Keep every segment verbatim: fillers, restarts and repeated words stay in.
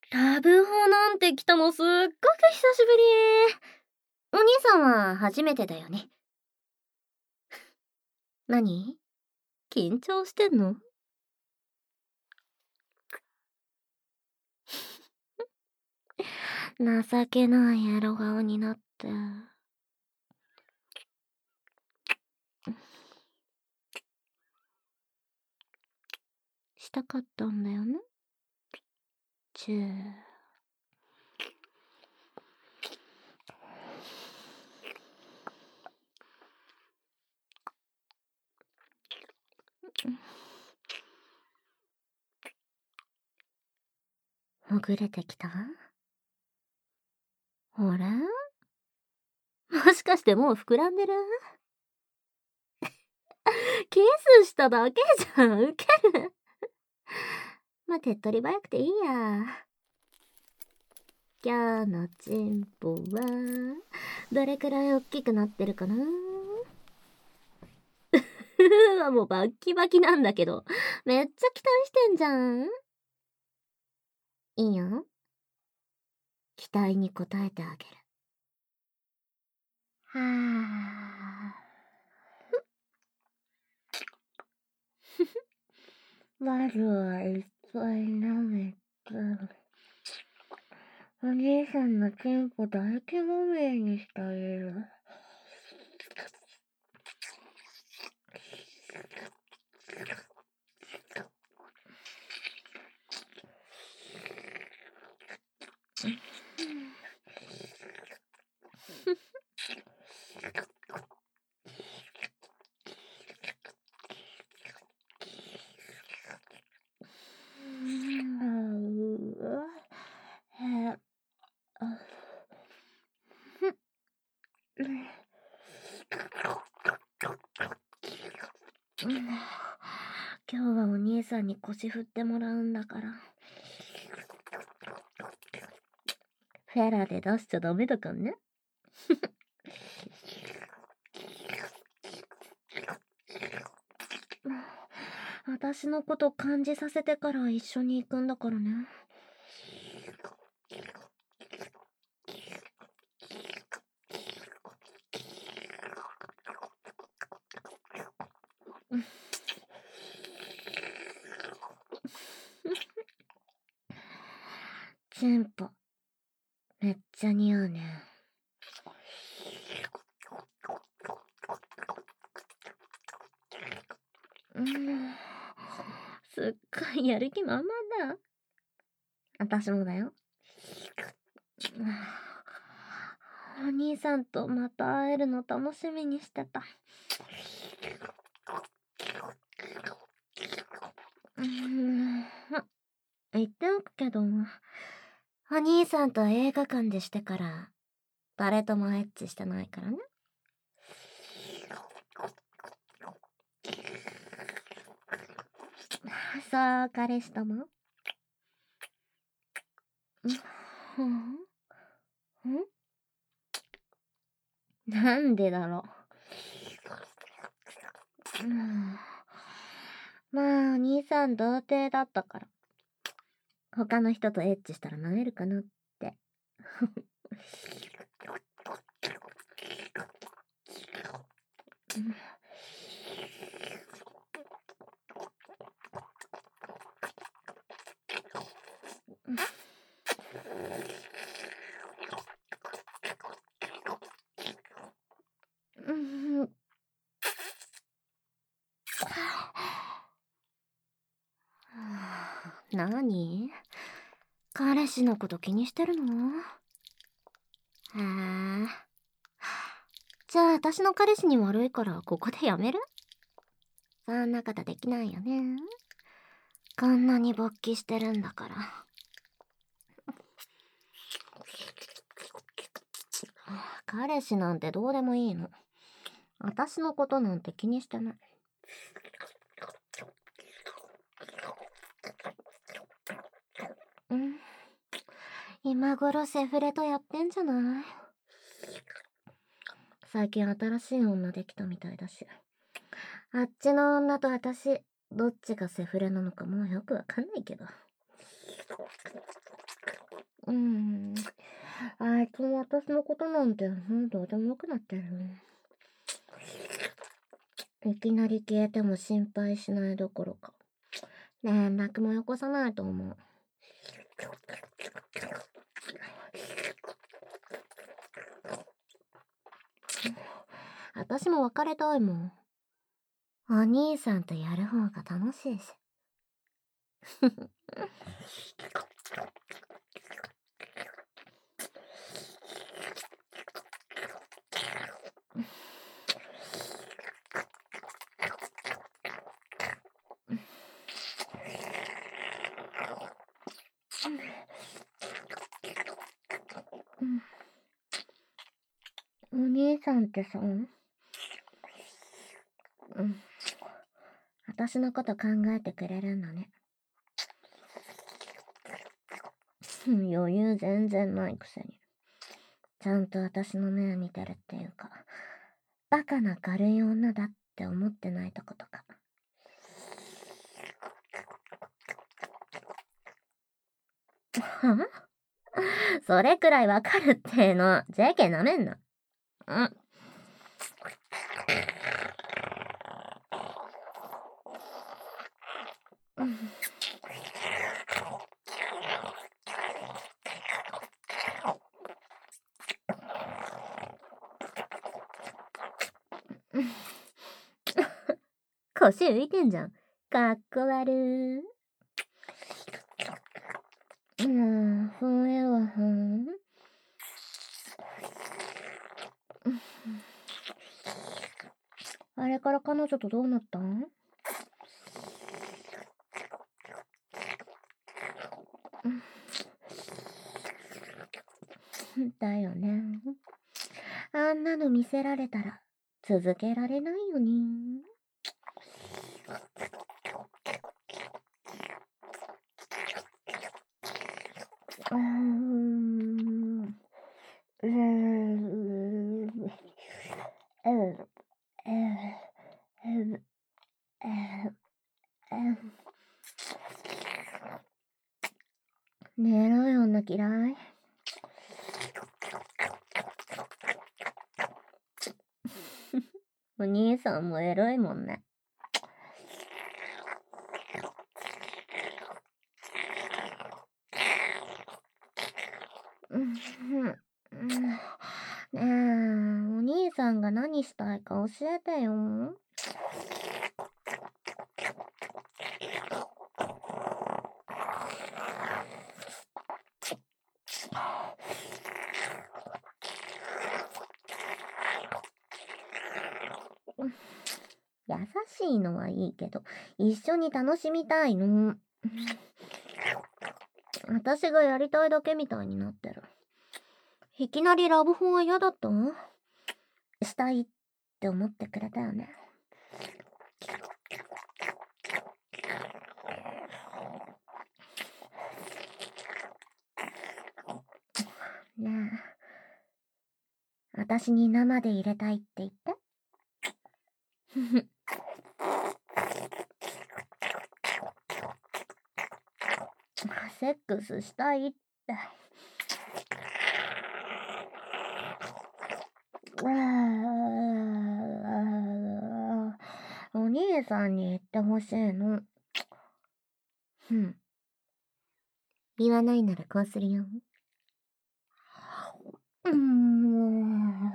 ラブホなんて来たのすっごく久しぶり。お兄さんは初めてだよね。何？緊張してんの？情けないエロ顔になって。したかったんだよね。チュー。ほぐれてきた？あれ？もしかしてもう膨らんでる？キスしただけじゃん、ウケる。まあ、手っ取り早くていいや。今日のチンポはどれくらい大きくなってるかな。うわ、もうバッキバキなんだけど、めっちゃ期待してんじゃん。いいよ、期待に応えてあげる。はあ。まずはいっぱい舐めて、お兄さんのチンポ唾液まみれにしてあげる。今日はお兄さんに腰振ってもらうんだから。フェラで出しちゃダメだからね。私のこと感じさせてから一緒に行くんだからね。チンポめっちゃ似合うね。うん、すっごいやる気満々だ。私もだよ。お兄さんとまた会えるの楽しみにしてた。うん、言っておくけど、お兄さんと映画館でしてから誰ともエッチしてないからね。そう、彼氏とも。うん、ん？なんでだろう。うん、まあ、お兄さん童貞だったから、他の人とエッチしたらなえるかなって。うん、なに？彼氏のこと気にしてるの？へえ。じゃあ私の彼氏に悪いからここでやめる？そんなことできないよね。こんなに勃起してるんだから。彼氏なんてどうでもいいの。私のことなんて気にしてない。うん、今頃セフレとやってんじゃない？最近新しい女できたみたいだし、あっちの女と私どっちがセフレなのかもうよくわかんないけど。 別に私のことなんてもうどうでもよくなってる。いきなり消えても心配しないどころか連絡もよこさないと思う。私も別れたいもん。お兄さんとやる方が楽しいし。お兄さんってさ、うん、私のこと考えてくれるんだね。余裕全然ないくせに。ちゃんと私の目を見てるっていうか、バカな軽い女だって思ってないとことか。はそれくらいわかるっての。ジェイケー なめんな。うん。腰浮いてんじゃん。かっこ悪ー。うん、そういえば、ふん。あれから彼女とどうなったん？だよね。あんなの見せられたら続けられないよね。うーん。うーん。うーねえろい女嫌い。お兄さんもエロいもんね。うんねえ、お兄さんが何したいか教えてよ。優しいのはいいけど、一緒に楽しみたいの。私がやりたいだけみたいになってる。いきなりラブホは嫌だった？したいって思ってくれたよね。ねえ、私に生で入れたいって言って。セックスしたいって。お兄さんに言ってほしいの。うん。言わないならこうするよ。うーん。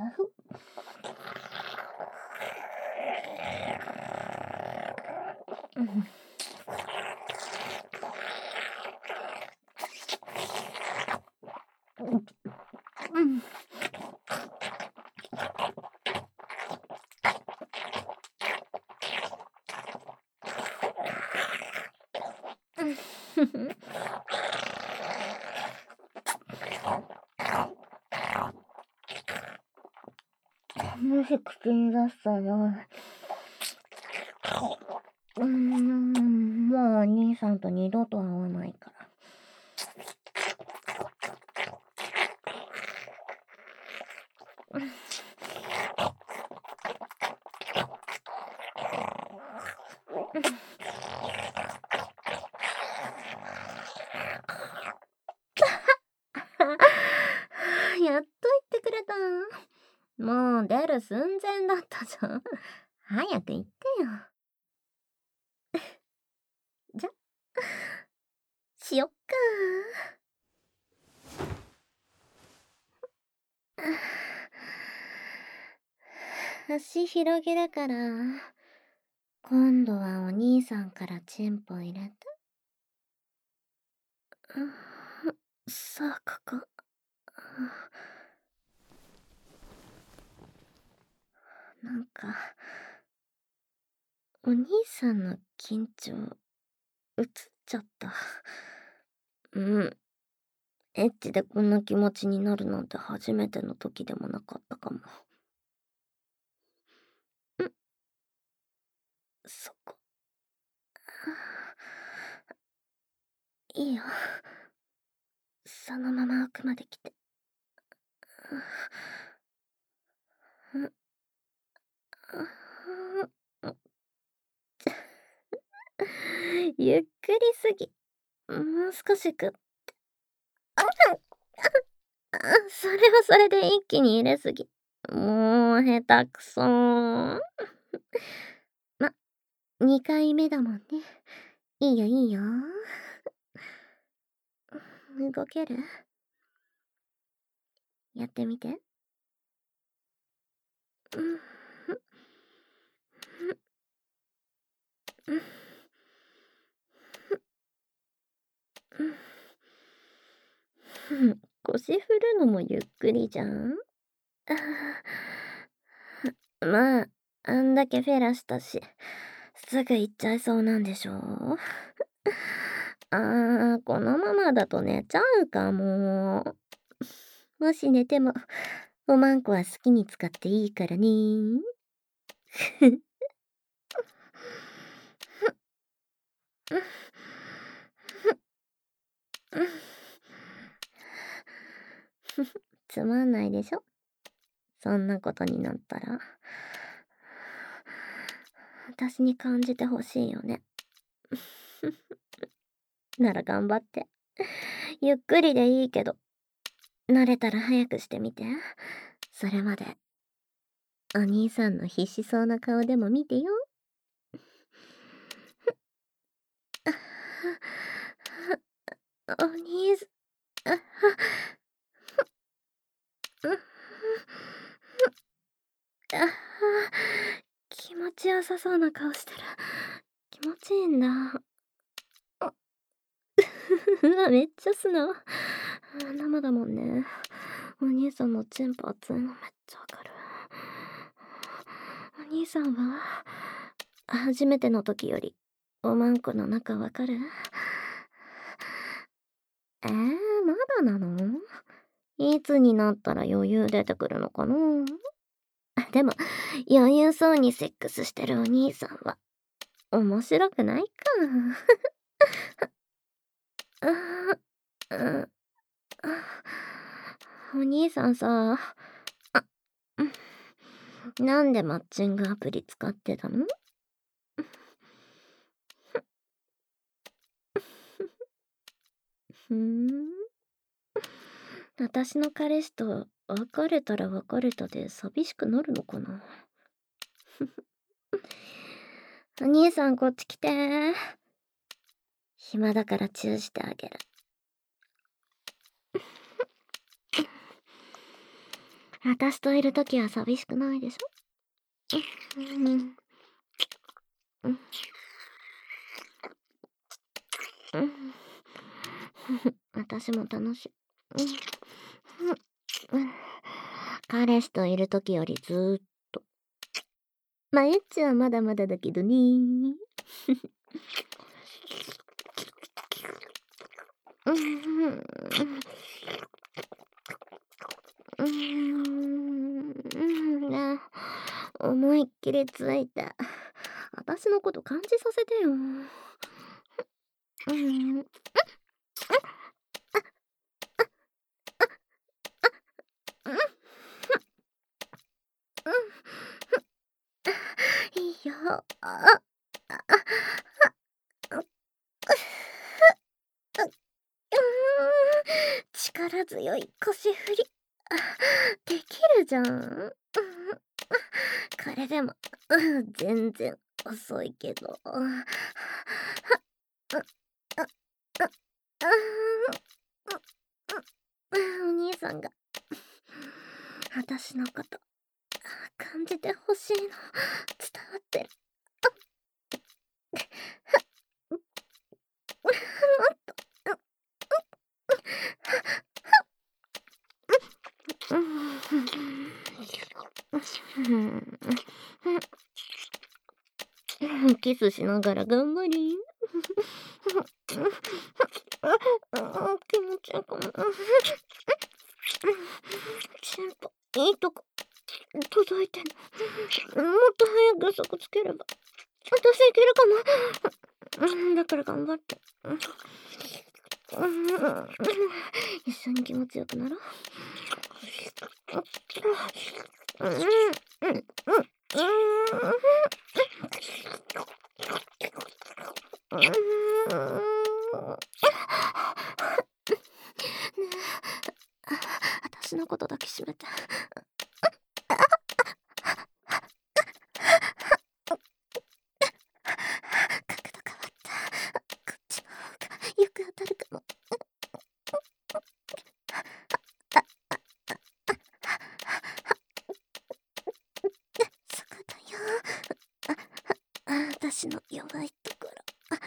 うん。もし口に出したら、うーん、もうお兄さんと二度と会わないから。やっる寸前だったじゃん。早く言ってよ。じゃ、しよっか。足広げるから、今度はお兄さんからチンポ入れて。さあ、ここ。なんか、お兄さんの緊張、映っちゃった。うん。エッチでこんな気持ちになるなんて初めての時でもなかったかも。ん、そこ。いいよ。そのまま奥まで来て。ゆっくりすぎ。もう少しぐって。あそれはそれで一気に入れすぎ。もう下手くそー。ま、にかいめだもんね。いいよいいよ。動ける？やってみて。腰振るのもゆっくりじゃん。まあ、あんだけフェラしたし、すぐ行っちゃいそうなんでしょう。あー、このままだと寝ちゃうかも。もし寝ても、おまんこは好きに使っていいからね。つまんないでしょ？そんなことになったら。私に感じてほしいよね。なら頑張って。ゆっくりでいいけど、慣れたら早くしてみて。それまで、お兄さんの必死そうな顔でも見てよ。お兄さん、あ気持ちよさそうな顔してる。気持ちいいんだ。うわ、めっちゃ素直。生だもんね。お兄さんのチンポ熱いのめっちゃわかる。お兄さんは、初めての時より、おまんこの中わかる？えー、まだなの？いつになったら余裕出てくるのかな？でも、余裕そうにセックスしてるお兄さんは、面白くないか。お兄さんさ、あ、なんでマッチングアプリ使ってたの？ふーん。私の彼氏と別れたら別れたで寂しくなるのかな。お兄さんこっち来て。暇だからチューしてあげる。私といるときは寂しくないでしょ？うん。うん。うん。私も楽しい。うん。うん。彼氏といるときよりずーっと。まあ、エッチはまだまだだけどねー。うん。うん。ね、思いっきりついて。私のこと感じさせてよ。うん。いいよ。あ、力強い腰振り。できるじゃん。 これでも、うん、全然遅いけど。あ、あ、あ、あ、あ、あ、お兄さんが私のこと感じてほしいの伝わってる。もっと、うん、キスしながら頑張り。気持ちよく。チンポいいとこ届いてんの。もっと早くそこつければ私いけるかも。うん、だから頑張って。うん、一緒に気持ちよくなろう。うん、うん、うん、うん。私のこと抱きしめて。角度変わった。こっちの方がよく当たるかも。そこだよ。私の弱いところ。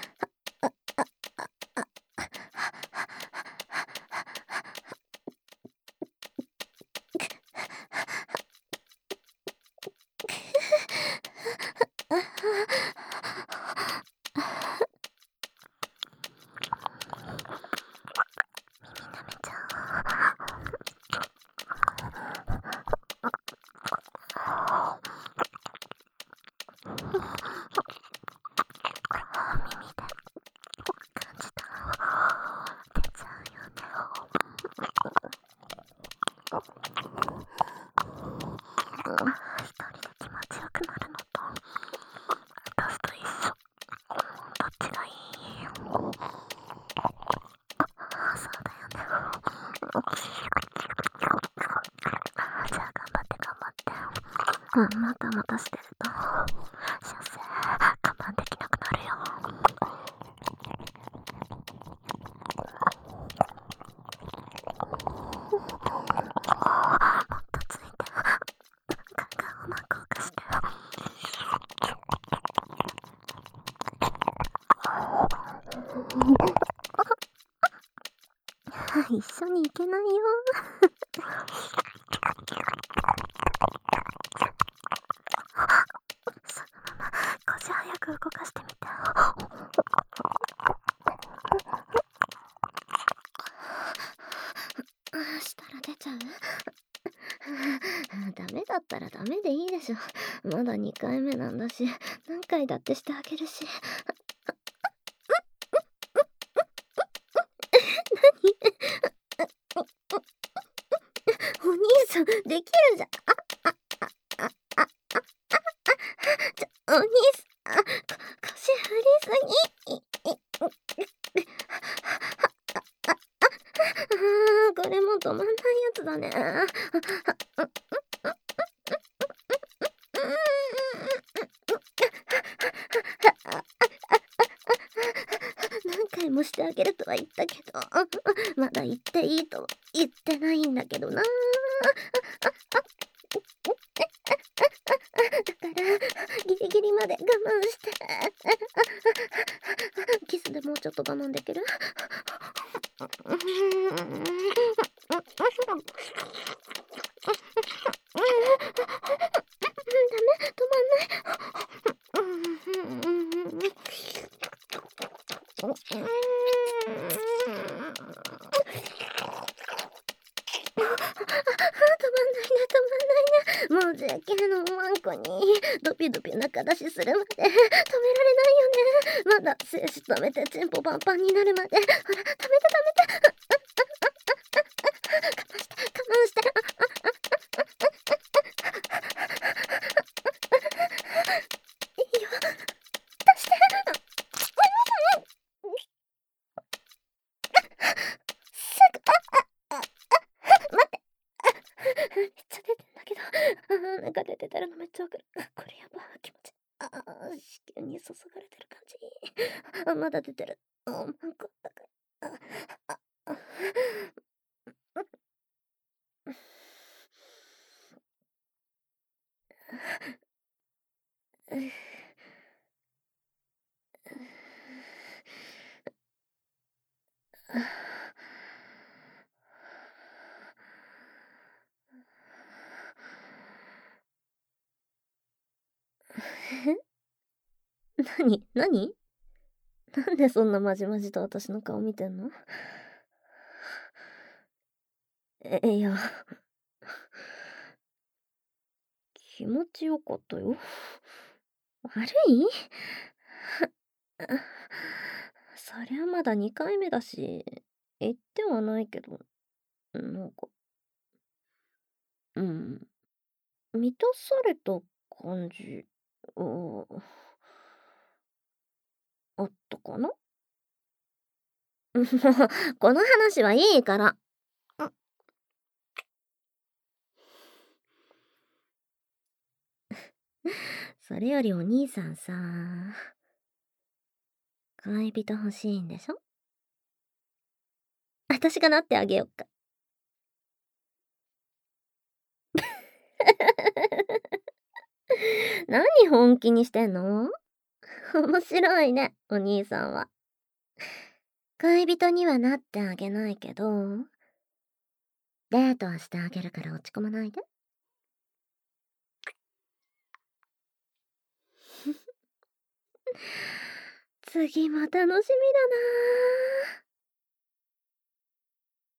またまたしてると射精我慢できなくなるよ。もっとついてガンガンうまく動かして。一緒に行けないよ。そのまま腰早く動かしてみて。したら出ちゃう？ダメだったらダメでいいでしょ。まだにかいめなんだし、何回だってしてあげるし。お兄さんできるじゃん。ちょお兄さん、腰振りすぎ。あー、これもう止まんないやつだね。何回もしてあげるとは言ったけど、まだ言っていいと言ってないんだけどな。だからギリギリまで我慢して。キスでもうちょっと我慢できる？もう絶景のワンコにドピドピ中出しするまで止められないよね。まだ精子止めてチンポパンパンになるまで。ほら、止めて止めて。我慢して我慢して。いいよ、出して。すぐ、あ、あ、あ、待って。めっちゃ出てんだけど。あ、なんか出て出てるのめっちゃわかる。これやばい気持ち。ああ、子宮に注がれてる感じ。あ、まだ出てる。あ、なんか、あ、あ、あ、えなになになんでそんなまじまじと私の顔見てんの？え、いや、気持ちよかったよ。悪いそりゃまだにかいめだし、言ってはないけど、なんか、うん、満たされた感じ、はあったかな？もう、この話はいいから。ん。それよりお兄さんさ、恋人欲しいんでしょ？私がなってあげよっか。何本気にしてんの？面白いね、お兄さんは。恋人にはなってあげないけど、デートはしてあげるから落ち込まないで。次も楽しみだな。